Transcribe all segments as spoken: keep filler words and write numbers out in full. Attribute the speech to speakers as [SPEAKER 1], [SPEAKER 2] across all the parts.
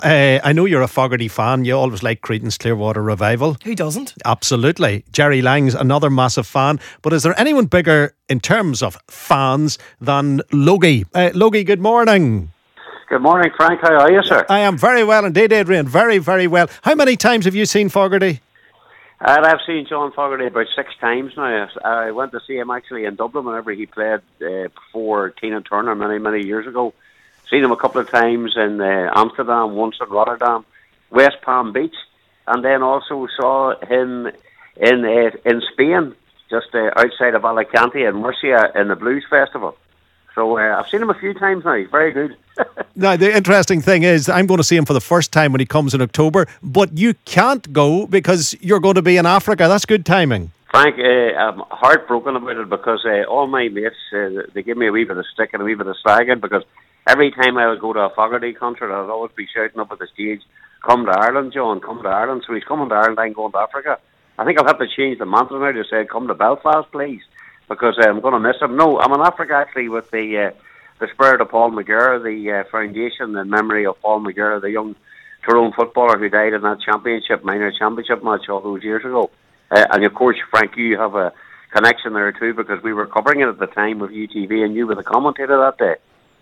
[SPEAKER 1] Uh, I know you're a Fogarty fan. You always like Creedence Clearwater Revival.
[SPEAKER 2] Who doesn't?
[SPEAKER 1] Absolutely. Jerry Lang's another massive fan. But is there anyone bigger in terms of fans than Logie? Uh, Logie, good morning.
[SPEAKER 3] Good morning, Frank. How are you, sir?
[SPEAKER 1] I am very well indeed, Adrian. Very, very well. How many times have you seen Fogarty?
[SPEAKER 3] Uh, I've seen John Fogarty about six times now. I went to see him actually in Dublin whenever he played uh, before Tina Turner many, many years ago. Seen him a couple of times in uh, Amsterdam, once in Rotterdam, West Palm Beach, and then also saw him in uh, in Spain, just uh, outside of Alicante in Murcia in the Blues Festival. So uh, I've seen him a few times now. He's very good.
[SPEAKER 1] Now, the interesting thing is I'm going to see him for the first time when he comes in October, but you can't go because you're going to be in Africa. That's good timing.
[SPEAKER 3] Frank, uh, I'm heartbroken about it because uh, all my mates, uh, they give me a wee bit of stick and a wee bit of slagging because every time I would go to a Fogarty concert, I'd always be shouting up at the stage, come to Ireland, John, come to Ireland. So he's coming to Ireland, I'm going to Africa. I think I'll have to change the mantra now to say, come to Belfast, please, because uh, I'm going to miss him. No, I'm in Africa actually with the uh, the spirit of Paul McGurr, the uh, foundation in memory of Paul McGurr, the young Tyrone footballer who died in that championship, minor championship match all those years ago. Uh, and of course, Frank, you have a connection there too because we were covering it at the time with U T V and you were the commentator that day.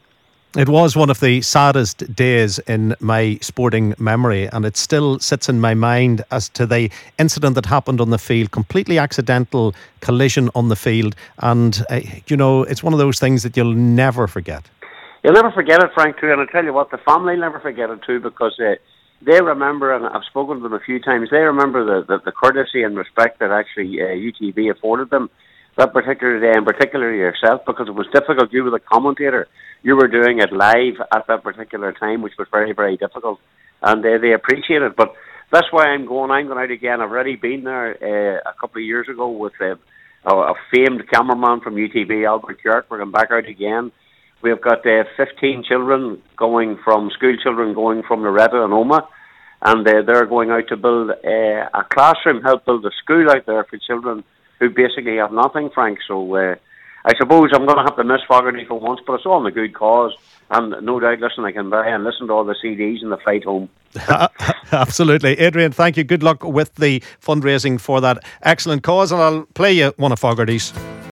[SPEAKER 1] It was one of the saddest days in my sporting memory, and it still sits in my mind as to the incident that happened on the field. Completely accidental collision on the field, and uh, you know, it's one of those things that you'll never forget.
[SPEAKER 3] You'll never forget it, Frank, too, and I tell you what, the family will never forget it too, because uh, they remember, and I've spoken to them a few times, they remember the, the, the courtesy and respect that actually uh, U T V afforded them that particular day, and particularly yourself, because it was difficult. You were the commentator. You were doing it live at that particular time, which was very, very difficult, and uh, they appreciate it. But that's why I'm going. I'm going out again. I've already been there uh, a couple of years ago with uh, a, a famed cameraman from U T V, Albert York. We're going back out again. We've got uh, fifteen children going from, school children going from Loretta and Oma, and uh, they're going out to build uh, a classroom, help build a school out there for children who basically have nothing, Frank. So uh, I suppose I'm going to have to miss Fogarty for once, but it's all in a good cause. And no doubt, listen, I can buy and listen to all the C Ds in the flight home.
[SPEAKER 1] Absolutely. Adrian, thank you. Good luck with the fundraising for that excellent cause, and I'll play you one of Fogarty's.